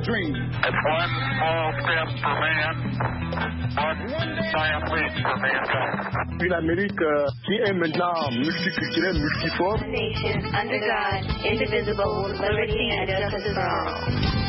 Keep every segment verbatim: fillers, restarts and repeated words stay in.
dream. It's one small step for man, one giant leap for mankind. Une Amérique euh, qui est maintenant multiculturelle, multiforme. A nation under God, indivisible, with liberty and justice for all.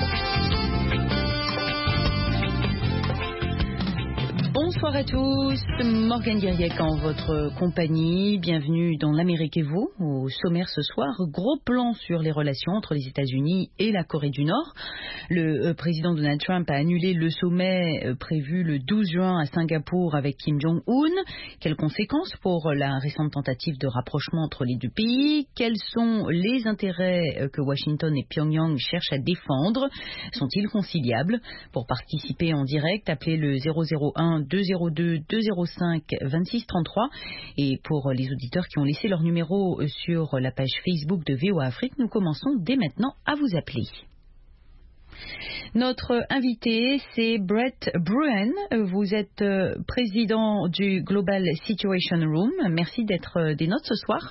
Bonsoir à tous, Morgane Guiriec en votre compagnie. Bienvenue dans l'Amérique et vous. Au sommaire ce soir, gros plan sur les relations entre les États-Unis et la Corée du Nord. Le euh, président Donald Trump a annulé le sommet euh, prévu le douze juin à Singapour avec Kim Jong-un. Quelles conséquences pour la récente tentative de rapprochement entre les deux pays? Quels sont les intérêts euh, que Washington et Pyongyang cherchent à défendre? Sont-ils conciliables? Pour participer en direct, appelez le zéro zéro un deux zéro deux deux zéro cinq vingt-six trente-trois. Et pour les auditeurs qui ont laissé leur numéro sur la page Facebook de V O A Afrique, nous commençons dès maintenant à vous appeler. Notre invité, c'est Brett Bruen. Vous êtes président du Global Situation Room. Merci d'être des nôtres ce soir.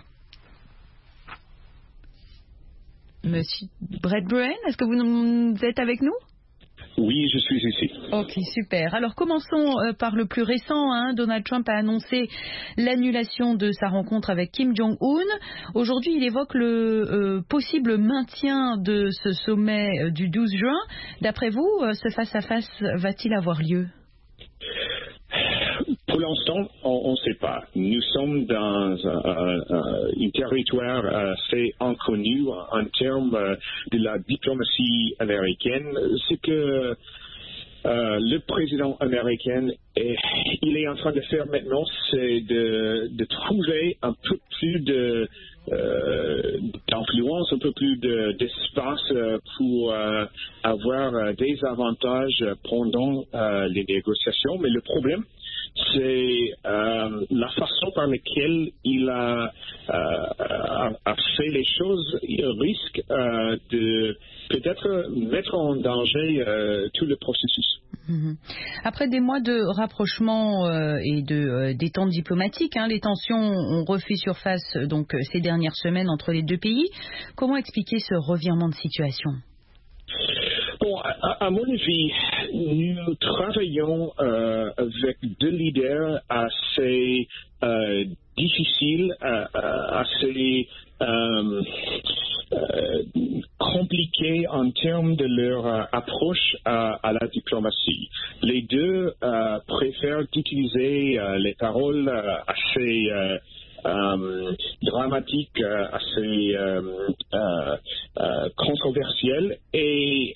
Monsieur Brett Bruen, est-ce que vous êtes avec nous? Oui, je suis ici. Ok, super. Alors commençons euh, par le plus récent. Hein. Donald Trump a annoncé l'annulation de sa rencontre avec Kim Jong-un. Aujourd'hui, il évoque le euh, possible maintien de ce sommet euh, du douze juin. D'après vous, euh, ce face-à-face va-t-il avoir lieu? Pour l'instant, on ne sait pas. Nous sommes dans un, un, un territoire assez inconnu en termes de la diplomatie américaine. C'est que euh, le président américain, est, il est en train de faire maintenant, c'est de, de trouver un peu plus de Euh, d'influence, un peu plus de, d'espace euh, pour euh, avoir euh, des avantages pendant euh, les négociations. Mais le problème, c'est euh, la façon par laquelle il a, euh, a, a fait les choses. Il risque euh, de peut-être mettre en danger euh, tout le processus. Après des mois de rapprochement euh, et de euh, détente diplomatique, hein, les tensions ont refait surface euh, donc euh, ces dernières semaines entre les deux pays. Comment expliquer ce revirement de situation? Bon, à, à mon avis, nous travaillons euh, avec deux leaders assez euh, difficiles, euh, assez euh, euh, compliqués en termes de leur euh, approche à, à la diplomatie. Les deux euh, préfèrent utiliser euh, les paroles euh, assez euh, Euh, dramatique, euh, assez euh, euh, euh, controversiel, et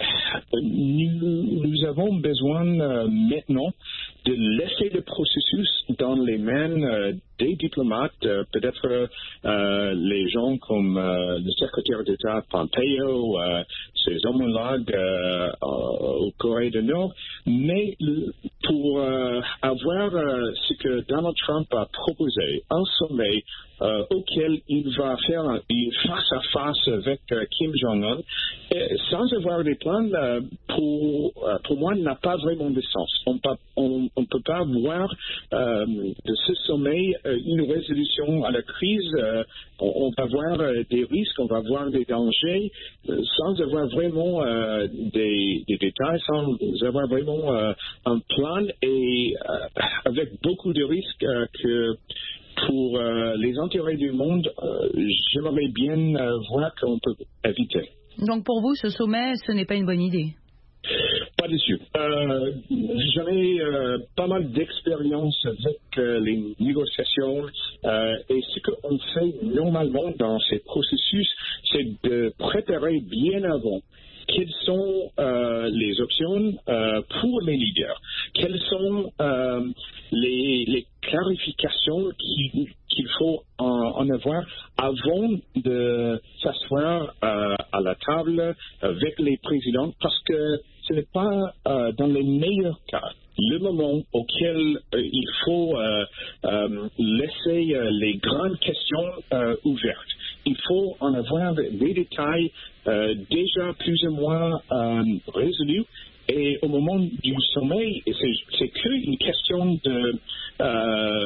nous, nous avons besoin euh, maintenant de laisser le processus dans les mains euh, des diplomates, euh, peut-être euh, les gens comme euh, le secrétaire d'État Pompeo, euh, ses homologues euh, au Corée du Nord, mais pour euh, avoir euh, ce que Donald Trump a proposé, un sommet euh, auquel il va faire un face-à-face avec euh, Kim Jong-un, et sans avoir des plans, euh, pour, euh, pour moi, n'a pas vraiment de sens. On ne peut pas voir euh, de ce sommet euh, une résolution à la crise. Euh, on, on va voir euh, des risques, on va voir des dangers, euh, sans avoir vraiment euh, des, des détails, sans avoir vraiment euh, un plan, et euh, avec beaucoup de risques euh, que pour euh, les intérêts du monde, euh, j'aimerais bien euh, voir qu'on peut éviter. Donc pour vous, ce sommet, ce n'est pas une bonne idée? Pas dessus. Euh, J'en ai euh, pas mal d'expérience avec euh, les négociations, euh, et ce qu'on fait normalement dans ces processus, c'est de préparer bien avant quelles sont euh, les options euh, pour les leaders, quelles sont euh, les, les clarifications qu'il qu'il faut en, en avoir avant de s'asseoir euh, à la table avec les présidents, parce que ce n'est pas euh, dans les meilleurs cas le moment auquel euh, il faut euh, euh, laisser euh, les grandes questions euh, ouvertes. Il faut en avoir des détails euh, déjà plus ou moins euh, résolus, et au moment du sommet, c'est, c'est qu'une question de euh,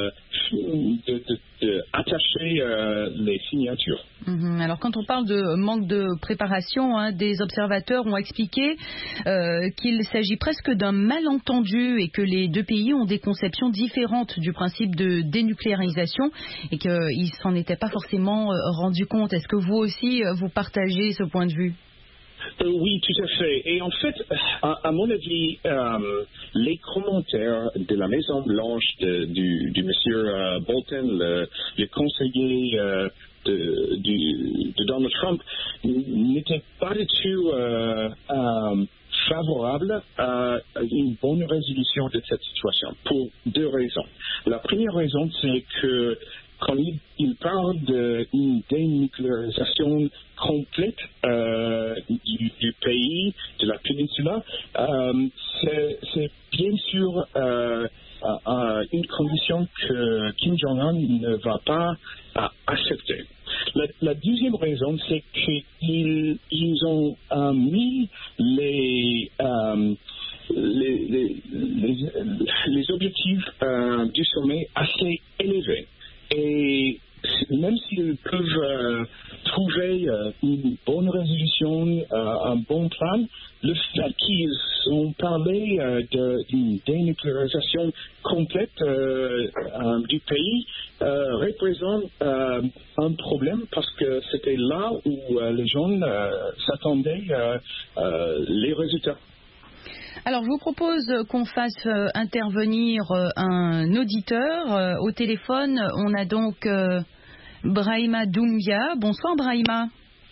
de, de, de attacher euh, les signatures. Mmh. Alors quand on parle de manque de préparation, hein, des observateurs ont expliqué euh, qu'il s'agit presque d'un malentendu et que les deux pays ont des conceptions différentes du principe de dénucléarisation et qu'ils ne s'en étaient pas forcément euh, rendus compte. Est-ce que vous aussi, euh, vous partagez ce point de vue ? Euh, oui, tout à fait. Et en fait, à, à mon avis, euh, les commentaires de la Maison-Blanche, de, du, du monsieur euh, Bolton, le, le conseiller euh, de, du, de Donald Trump, n'étaient pas du tout euh, euh, favorables à une bonne résolution de cette situation, pour deux raisons. La première raison, c'est que quand il, il parle d'une dénucléarisation complète euh, du, du pays, de la péninsule, euh, c'est bien sûr euh, euh, une condition que Kim Jong-un ne va pas euh, accepter. La, la deuxième raison, c'est qu'ils ils ont euh, mis les, euh, les, les, les, les objectifs euh, du sommet assez élevés. Et même s'ils peuvent euh, trouver euh, une bonne résolution, euh, un bon plan, le fait qu'ils ont parlé euh, d'une dénucléarisation complète euh, euh, du pays euh, représente euh, un problème parce que c'était là où euh, les gens euh, s'attendaient euh, euh, les résultats. Alors, je vous propose qu'on fasse euh, intervenir euh, un auditeur. Euh, au téléphone, on a donc euh, Brahima Doumbia. Bonsoir, Brahima.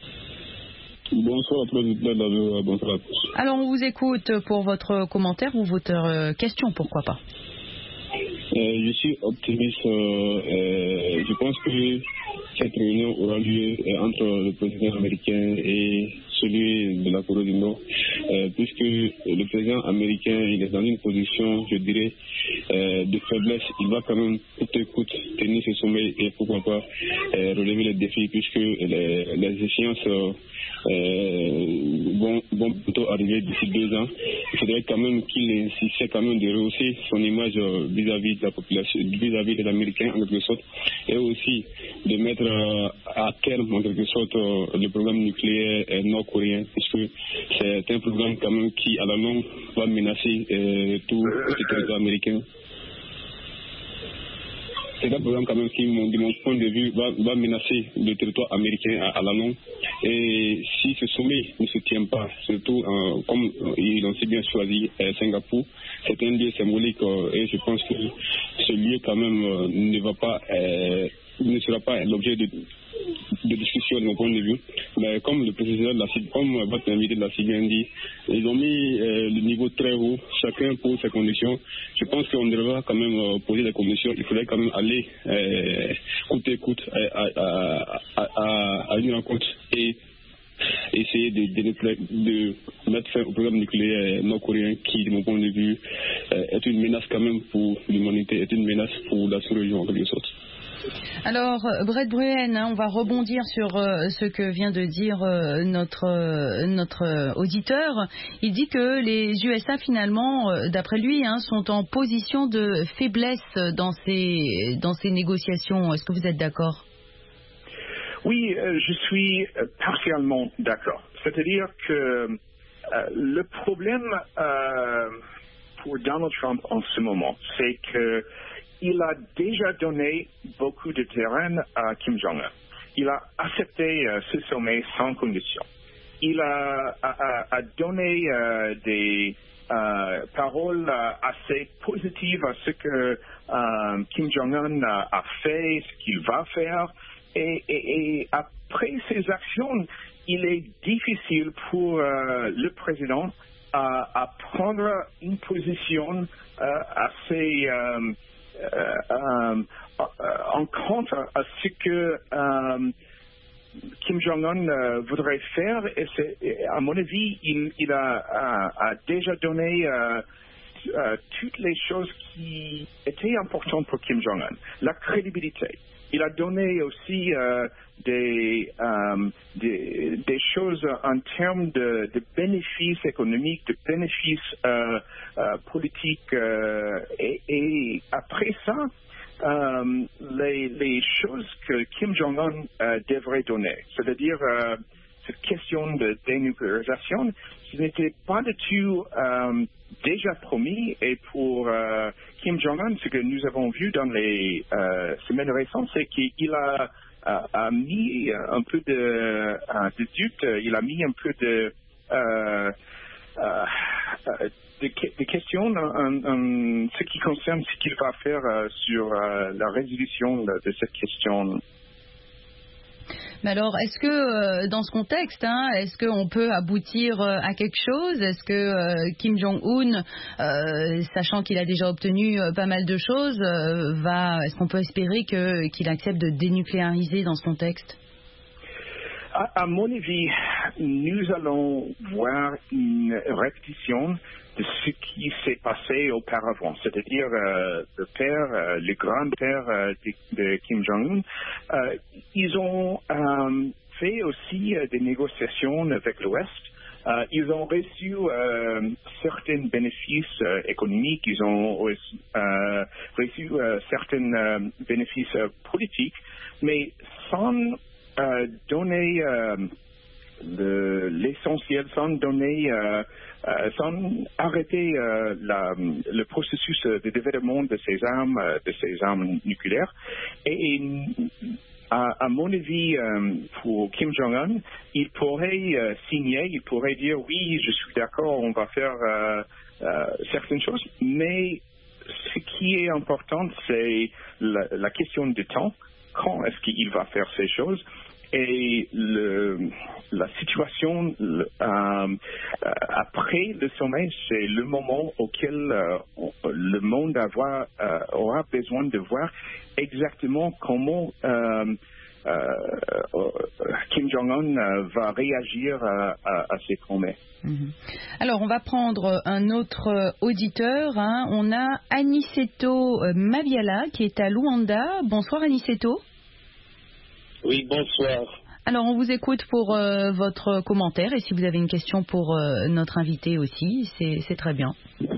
Bonsoir, président. Bonsoir à tous. Alors, on vous écoute pour votre commentaire ou votre euh, question, pourquoi pas. Euh, je suis optimiste. Euh, je pense que cette réunion aura lieu entre le président américain et celui de la Corée du Nord, euh, puisque le président américain il est dans une position, je dirais, euh, de faiblesse. Il va quand même coûte que coûte tenir ce sommet et pourquoi pas euh, relever les défis, puisque les, les échéances euh, vont, vont bientôt arriver d'ici deux ans. Il faudrait quand même qu'il insiste quand même de rehausser son image vis-à-vis de la population, vis-à-vis des Américains en quelque sorte, et aussi de mettre euh, à terme en quelque sorte euh, le programme nucléaire euh, nord-coréen, puisque c'est un programme quand même qui à la longue va menacer euh, tout le territoire américain. C'est un programme quand même qui, de mon point de vue, va, va menacer le territoire américain à, à la longue. Et si ce sommet ne se tient pas, surtout euh, comme euh, ils ont si bien choisi euh, Singapour, c'est un lieu symbolique euh, et je pense que ce lieu quand même euh, ne va pas, euh, ne sera pas l'objet de, de discussion de mon point de vue. Mais comme le président de la C I G, comme votre invité de la C I G a dit, ils ont mis euh, le niveau très haut, chacun pose ses conditions. Je pense qu'on devra quand même euh, poser des conditions. Il faudrait quand même aller euh, coûte que coûte à, à, à, à, à une rencontre et essayer de, de, de mettre fin au programme nucléaire nord-coréen qui, de mon point de vue, euh, est une menace quand même pour l'humanité, est une menace pour la sous-région en quelque sorte. Alors, Brett Bruen, hein, on va rebondir sur euh, ce que vient de dire euh, notre, euh, notre euh, auditeur. Il dit que les U S A, finalement, euh, d'après lui, hein, sont en position de faiblesse dans ces, dans ces négociations. Est-ce que vous êtes d'accord ? Oui, euh, je suis partiellement d'accord. C'est-à-dire que euh, le problème euh, pour Donald Trump en ce moment, c'est que il a déjà donné beaucoup de terrain à Kim Jong-un. Il a accepté euh, ce sommet sans condition. Il a, a, a donné euh, des euh, paroles euh, assez positives à ce que euh, Kim Jong-un a, a fait, ce qu'il va faire. Et, et, et après ces actions, il est difficile pour euh, le président à, à prendre une position euh, assez... Euh, Euh, euh, en contre à ce que euh, Kim Jong-un euh, voudrait faire, et, et à mon avis, il, il a, a, a déjà donné euh, euh, toutes les choses qui étaient importantes pour Kim Jong-un. La crédibilité. Il a donné aussi euh, des, euh, des, des choses en termes de, de bénéfices économiques, de bénéfices euh, euh, politiques. Euh, et, et après ça, euh, les, les choses que Kim Jong-un euh, devrait donner. C'est-à-dire, euh, cette question de dénucléarisation, ce n'était pas du tout euh, déjà promis. Et pour euh, Kim Jong-un, ce que nous avons vu dans les euh, semaines récentes, c'est qu'il a, a, a mis un peu de, de doute, il a mis un peu de... Euh, euh, des, des questions en, en ce qui concerne ce qu'il va faire euh, sur euh, la résolution de, de cette question. Mais alors, est-ce que euh, dans ce contexte, hein, est-ce qu'on peut aboutir euh, à quelque chose? Est-ce que euh, Kim Jong-un, euh, sachant qu'il a déjà obtenu euh, pas mal de choses, euh, va, est-ce qu'on peut espérer que, qu'il accepte de dénucléariser dans ce contexte? À, à mon avis, nous allons voir une répétition de ce qui s'est passé auparavant, c'est-à-dire euh, le père, euh, le grand-père euh, de, de Kim Jong-un, euh, ils ont euh, fait aussi euh, des négociations avec l'Ouest. Euh, ils ont reçu euh, certains bénéfices euh, économiques, ils ont aussi, euh, reçu euh, certains euh, bénéfices euh, politiques, mais sans euh, donner euh, le, l'essentiel, sans donner euh, Euh, sans arrêter euh, la, le processus de développement de ces armes, euh, de ces armes nucléaires. Et, et à, à mon avis, euh, pour Kim Jong-un, il pourrait euh, signer, il pourrait dire oui, je suis d'accord, on va faire euh, euh, certaines choses, mais ce qui est important, c'est la, la question du temps. Quand est-ce qu'il va faire ces choses? Et le, la situation le, euh, après le sommet, c'est le moment auquel euh, le monde avoir, euh, aura besoin de voir exactement comment euh, euh, Kim Jong-un euh, va réagir à, à, à ces promesses. Mmh. Alors, on va prendre un autre auditeur. Hein. On a Aniceto Mabiala qui est à Luanda. Bonsoir Aniceto. Oui, bonsoir. Alors, on vous écoute pour euh, votre commentaire et si vous avez une question pour euh, notre invité aussi, c'est, c'est très bien.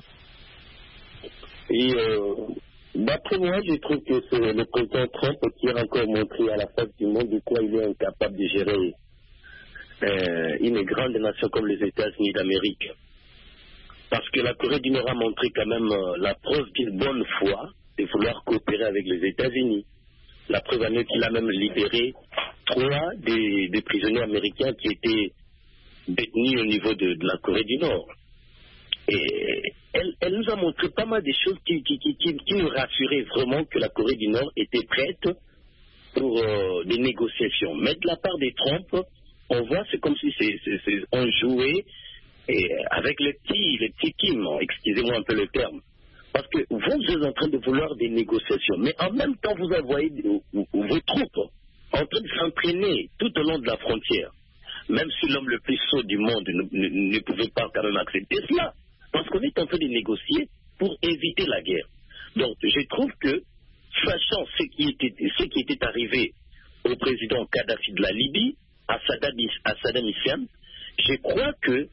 Et euh, d'après moi, je trouve que c'est le président Trump qui a encore montré à la face du monde de quoi il est incapable de gérer euh, une grande nation comme les États-Unis d'Amérique. Parce que la Corée du Nord a montré quand même euh, la preuve d'une bonne foi de vouloir coopérer avec les États-Unis. La preuve en est qu'il a même libéré trois des, des prisonniers américains qui étaient détenus au niveau de, de la Corée du Nord. Et elle, elle nous a montré pas mal de choses qui, qui, qui, qui, qui nous rassuraient vraiment que la Corée du Nord était prête pour euh, des négociations. Mais de la part des Trump, on voit c'est comme si c'est, c'est, c'est, on jouait et avec les petits, les petits Kim, excusez-moi un peu le terme. Parce que vous êtes en train de vouloir des négociations, mais en même temps, vous envoyez vos troupes en train de s'entraîner tout au long de la frontière. Même si l'homme le plus sot du monde ne, ne, ne pouvait pas quand même accepter cela. Parce qu'on est en train de négocier pour éviter la guerre. Donc, je trouve que, sachant ce qui était, ce qui était arrivé au président Kadhafi de la Libye, à Saddam, à Saddam Hussein, je crois que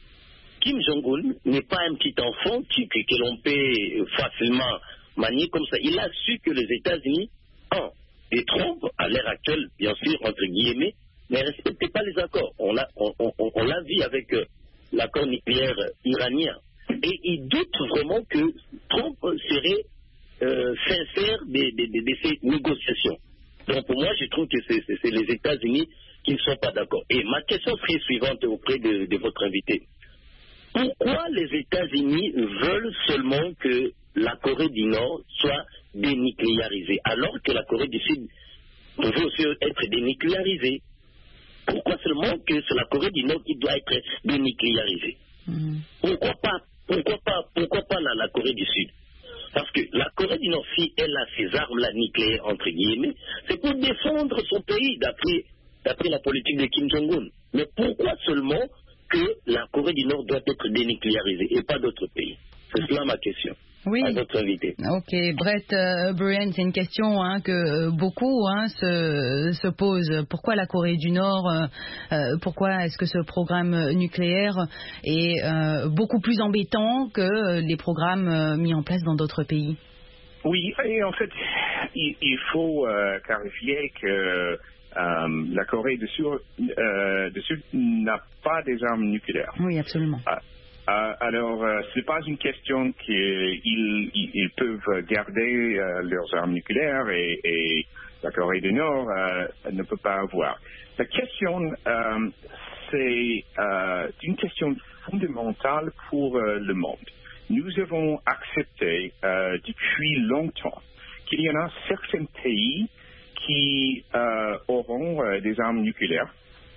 Kim Jong-un n'est pas un petit enfant qui, que, que l'on peut facilement manier comme ça. Il a su que les États-Unis, un, des Trump, à l'heure actuelle, bien sûr, entre guillemets, ne respectaient pas les accords. On l'a, on, on, on l'a vu avec euh, l'accord nucléaire iranien. Et il doute vraiment que Trump serait euh, sincère de, de, de, de ces négociations. Donc pour moi, je trouve que c'est, c'est, c'est les États-Unis qui ne sont pas d'accord. Et ma question serait suivante auprès de, de votre invité. Pourquoi les États-Unis veulent seulement que la Corée du Nord soit dénucléarisée, alors que la Corée du Sud veut aussi être dénucléarisée? Pourquoi seulement que c'est la Corée du Nord qui doit être dénucléarisée? Mmh. Pourquoi pas, pourquoi pas, pourquoi pas la, la Corée du Sud? Parce que la Corée du Nord, si elle a ses armes-là nucléaires, entre guillemets, c'est pour défendre son pays, d'après, d'après la politique de Kim Jong-un. Mais pourquoi seulement que la Corée du Nord doit être dénucléarisée et pas d'autres pays? C'est cela ma question. Oui. À votre invité. Ok, Brett euh, Brian, c'est une question hein, que beaucoup hein, se, se posent. Pourquoi la Corée du Nord euh, euh, Pourquoi est-ce que ce programme nucléaire est euh, beaucoup plus embêtant que les programmes euh, mis en place dans d'autres pays? Oui, et en fait, il, il faut euh, clarifier que euh, la Corée du Sud, euh, du Sud n'a pas des armes nucléaires. Oui, absolument. Ah, ah, alors, euh, ce n'est pas une question qu'ils ils, ils peuvent garder euh, leurs armes nucléaires et, et la Corée du Nord euh, ne peut pas avoir. La question, euh, c'est euh, une question fondamentale pour euh, le monde. Nous avons accepté euh, depuis longtemps qu'il y en a certains pays qui euh, auront euh, des armes nucléaires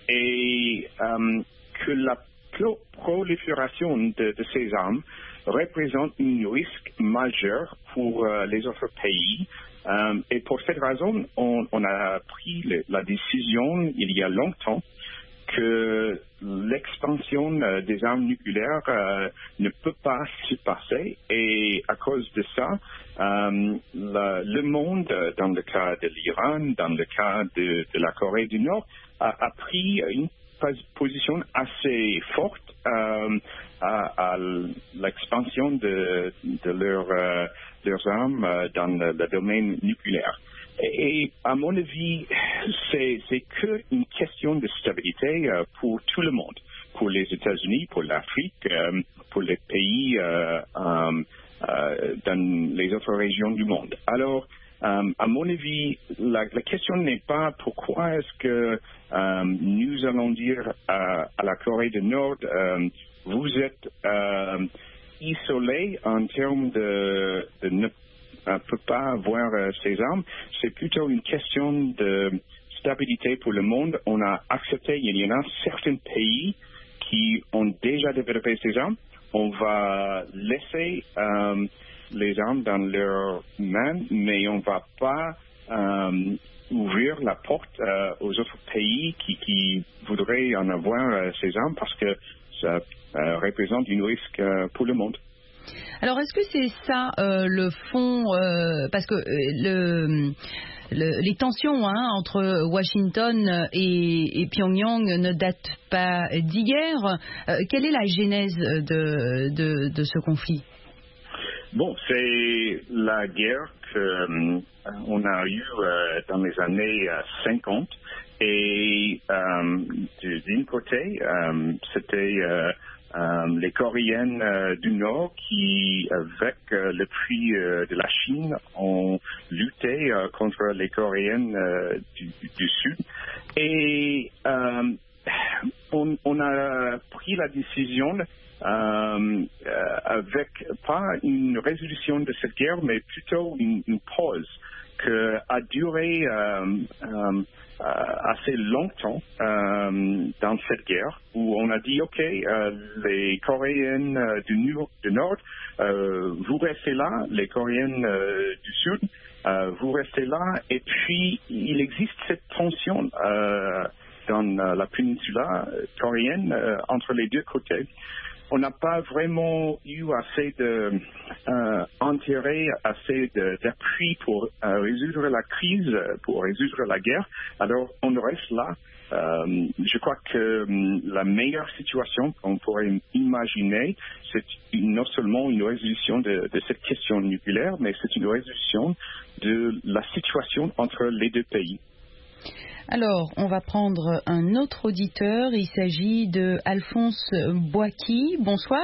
et euh, que la pro- prolifération de, de ces armes représente un risque majeur pour euh, les autres pays. Euh, et pour cette raison, on, on a pris le, la décision il y a longtemps que l'expansion euh, des armes nucléaires euh, ne peut pas se passer et à cause de ça, euh, la, le monde, dans le cas de l'Iran, dans le cas de, de la Corée du Nord, a, a pris une position assez forte euh, à, à l'expansion de, de leur, euh, leurs armes euh, dans le, le domaine nucléaire. Et à mon avis, c'est, c'est qu'une question de stabilité euh, pour tout le monde, pour les États-Unis, pour l'Afrique, euh, pour les pays euh, euh, euh, dans les autres régions du monde. Alors, euh, à mon avis, la, la question n'est pas pourquoi est-ce que euh, nous allons dire à, à la Corée du Nord, euh, vous êtes euh, isolés en termes de, de ne ne peut pas avoir euh, ces armes. C'est plutôt une question de stabilité pour le monde. On a accepté, il y en a certains pays qui ont déjà développé ces armes. On va laisser euh, les armes dans leurs mains, mais on ne va pas euh, ouvrir la porte euh, aux autres pays qui, qui voudraient en avoir euh, ces armes parce que ça euh, représente un risque euh, pour le monde. Alors, est-ce que c'est ça euh, le fond euh, parce que euh, le, le, les tensions hein, entre Washington et, et Pyongyang ne datent pas d'hier. Euh, quelle est la genèse de, de, de ce conflit? Bon, c'est la guerre qu'on a eue euh, dans les années euh, cinquante. Et euh, d'un côté, euh, c'était... Euh, Euh, les Coréens euh, du Nord qui, avec euh, l'appui euh, de la Chine, ont lutté euh, contre les Coréens euh, du, du Sud. Et euh, on, on a pris la décision euh, euh, avec pas une résolution de cette guerre, mais plutôt une, une pause qui a duré euh, euh, Euh, assez longtemps euh, dans cette guerre où on a dit ok euh, les Coréens euh, du, du Nord euh, vous restez là, les Coréens euh, du Sud euh, vous restez là, et puis il existe cette tension euh, dans euh, la péninsule coréenne euh, entre les deux côtés. On n'a pas vraiment eu assez de euh, intérêt, assez de, d'appui pour euh, résoudre la crise, pour résoudre la guerre. Alors on reste là. Euh, je crois que um, la meilleure situation qu'on pourrait imaginer, c'est une, non seulement une résolution de, de cette question nucléaire, mais c'est une résolution de la situation entre les deux pays. Alors, on va prendre un autre auditeur. Il s'agit de Alphonse Boaki. Bonsoir.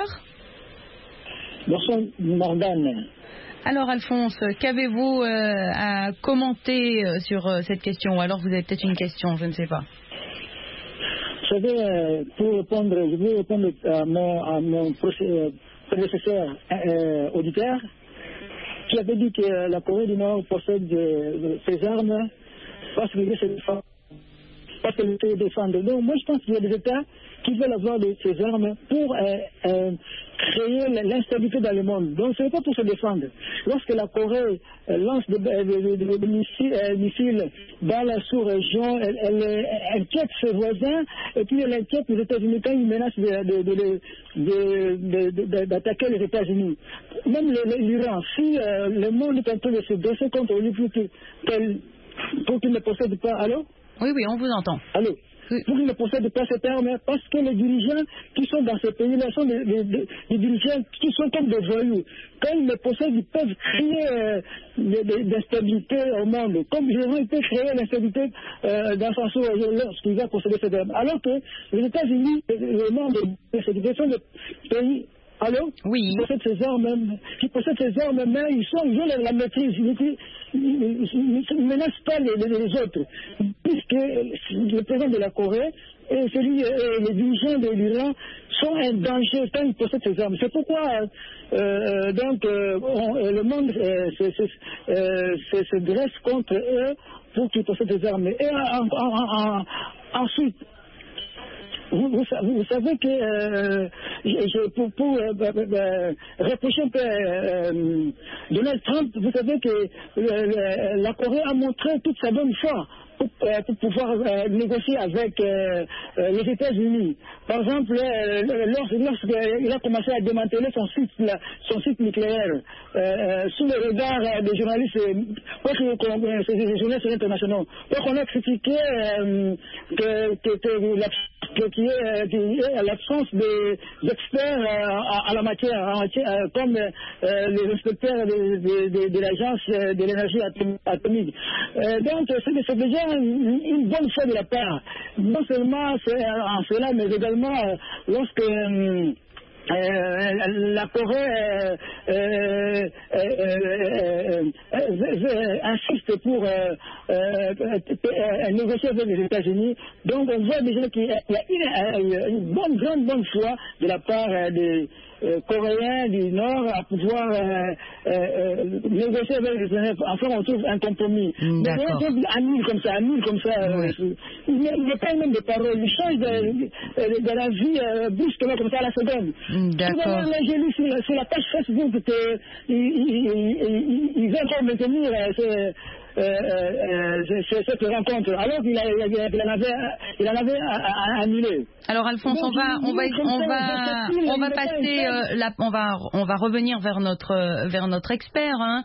Bonsoir, Morgane. Alors, Alphonse, qu'avez-vous euh, à commenter euh, sur euh, cette question? Ou alors vous avez peut-être une question, je ne sais pas. Vous savez, euh, pour répondre, je vais répondre à mon, à mon prédécesseur euh, auditeur qui avait dit que la Corée du Nord possède de, de, ces armes parce que se défend. Parce qu'elle se défendre. Donc, moi, je pense qu'il y a des États qui veulent avoir de, ces armes pour euh, euh, créer l'instabilité dans le monde. Donc, ce n'est pas pour se défendre. Lorsque la Corée euh, lance des de, de, de, de missiles, euh, missiles dans la sous-région, elle, elle, elle inquiète ses voisins, et puis elle inquiète les États-Unis quand ils menacent de, de, de, de, de, de, d'attaquer les États-Unis. Même l'Iran, si euh, le monde est en train de se dresser contre lui pour qu'il ne possède pas. Allô? Oui, oui, on vous entend. Allô? pour qu'ils ne possèdent pas cette arme, parce que les dirigeants qui sont dans ce pays-là sont des, des, des, des dirigeants qui sont comme des voyous. Quand ils le possèdent, ils peuvent créer euh, des, des, des stabilités au monde, comme ils ont été créés l'instabilité euh, dans son sens lorsqu'ils ont possédé cette arme. Alors que les États-Unis, le monde de cette sont des pays. Allô? Oui. Qui possèdent ces armes, qui possèdent ces armes, mais ils, sont, ils ont la, la maîtrise, ils ne menacent pas les, les, les autres, puisque le président de la Corée et celui, euh, les dirigeants de l'Iran sont un danger quand ils possèdent ces armes. C'est pourquoi euh, donc, euh, on, le monde euh, se, se, euh, se, se dresse contre eux pour qu'ils possèdent des armes. Et en, en, en, ensuite, Vous, vous, vous savez que euh, je, pour, pour euh, bah, bah, reprocher un peu euh, Donald Trump, vous savez que euh, la Corée a montré toute sa bonne foi pour, euh, pour pouvoir euh, négocier avec euh, euh, les États-Unis. Par exemple, euh, lorsqu'il a commencé à démanteler son site, la, son site nucléaire, euh, sous le regard euh, des journalistes, euh, des journalistes internationaux, donc on a critiqué euh, que, que, que la qui est, qui est l'absence des experts euh, à, à la matière, en matière euh, comme euh, les inspecteurs de, de, de, de l'agence de l'énergie atomique. Euh, donc c'est déjà une, une bonne chose de la part. Non seulement en cela, mais également euh, lorsque euh, Euh, la Corée euh, euh, euh, euh, insiste pour euh, euh, négocier avec les États-Unis. Donc on voit déjà qu'il y a une, une bonne, grande bonne foi de la part des euh, Coréens du Nord à pouvoir euh, euh, négocier avec les États-Unis. Enfin, on trouve un compromis. Mais on annule comme ça, annule comme ça. Oui. Euh, il n'y a pas même de paroles. Il change de, de, de la vie euh, brusquement comme ça à la seconde. D'accord. Là, j'ai lu sur la, sur la page Facebook qu'ils veulent encore maintenir euh, ce, euh, euh, cette rencontre, alors qu'il il en avait, il en avait annulé. Alors Alphonse, on va, on va, on va, on va passer, euh, la, on va, on va revenir vers notre, vers notre expert, hein.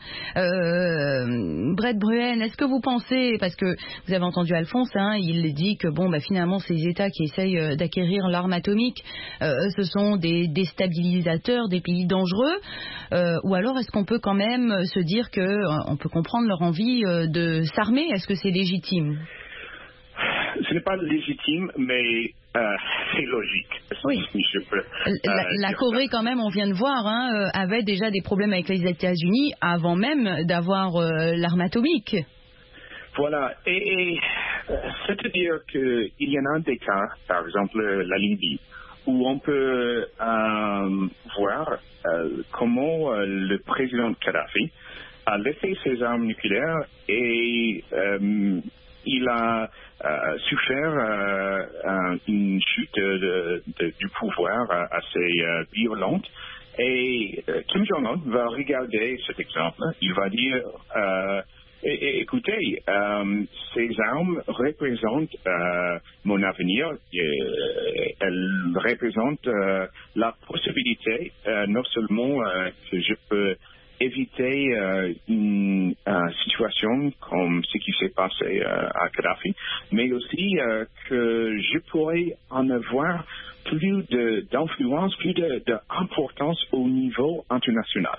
euh, Brett Bruen. Est-ce que vous pensez, parce que vous avez entendu Alphonse, hein, il dit que bon, bah finalement, ces États qui essayent d'acquérir l'arme atomique, euh, ce sont des déstabilisateurs, des pays dangereux, euh, ou alors est-ce qu'on peut quand même se dire que euh, on peut comprendre leur envie euh, de s'armer? Est-ce que c'est légitime? Ce n'est pas légitime, mais euh, c'est logique. Oui. Je peux, euh, la, la Corée, quand même, on vient de voir, hein, avait déjà des problèmes avec les États-Unis avant même d'avoir euh, l'arme atomique. Voilà. Et, et euh, c'est-à-dire qu'il y en a des cas, par exemple la Libye, où on peut euh, voir euh, comment euh, le président Kadhafi a laissé ses armes nucléaires et euh, il a euh, souffert euh, une chute de, de, du pouvoir assez euh, violente. Et euh, Kim Jong-un va regarder cet exemple. Il va dire, euh, et, et, écoutez, euh, ces armes représentent euh, mon avenir. Et, elles représentent euh, la possibilité, euh, non seulement euh, que je peux éviter euh, une euh, situation comme ce qui s'est passé euh, à Kadhafi, mais aussi euh, que je pourrais en avoir plus d'influence, plus d'importance au niveau international.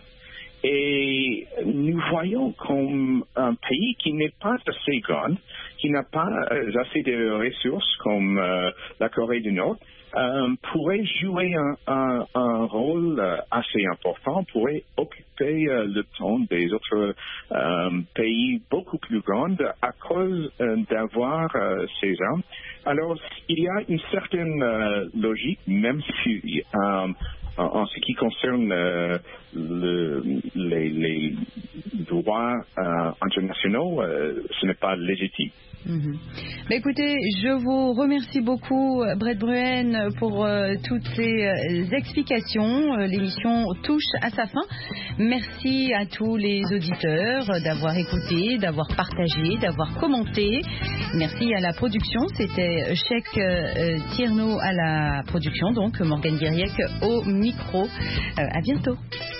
Et nous voyons comme un pays qui n'est pas assez grand, qui n'a pas assez de ressources comme euh, la Corée du Nord, euh, pourrait jouer un, un, un rôle assez important, pourrait occuper euh, le temps des autres euh, pays beaucoup plus grands à cause euh, d'avoir euh, ces armes. Alors, il y a une certaine euh, logique, même si euh, en, en ce qui concerne euh, le, les, les droits euh, internationaux, euh, ce n'est pas légitime. Mmh. Bah écoutez, je vous remercie beaucoup, Brett Bruen, pour euh, toutes ces euh, explications. Euh, l'émission touche à sa fin. Merci à tous les auditeurs d'avoir écouté, d'avoir partagé, d'avoir commenté. Merci à la production. C'était Cheikh euh, Tierno à la production, donc Morgane Guiriec au micro. Euh, à bientôt.